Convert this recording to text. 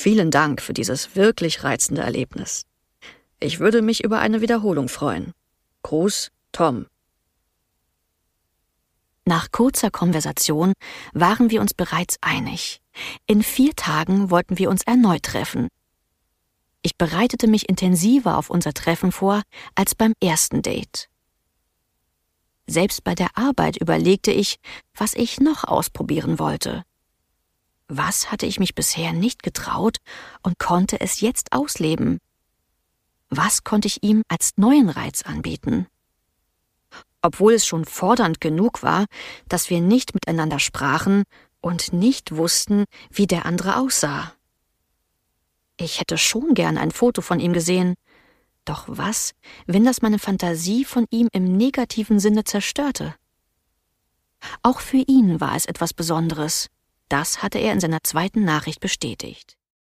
Vielen Dank für dieses wirklich reizende Erlebnis. Ich würde mich über eine Wiederholung freuen. Gruß, Tom. Nach kurzer Konversation waren wir uns bereits einig. In 4 Tagen wollten wir uns erneut treffen. Ich bereitete mich intensiver auf unser Treffen vor als beim ersten Date. Selbst bei der Arbeit überlegte ich, was ich noch ausprobieren wollte. Was hatte ich mich bisher nicht getraut und konnte es jetzt ausleben? Was konnte ich ihm als neuen Reiz anbieten? Obwohl es schon fordernd genug war, dass wir nicht miteinander sprachen und nicht wussten, wie der andere aussah. Ich hätte schon gern ein Foto von ihm gesehen. Doch was, wenn das meine Fantasie von ihm im negativen Sinne zerstörte? Auch für ihn war es etwas Besonderes. Das hatte er in seiner zweiten Nachricht bestätigt.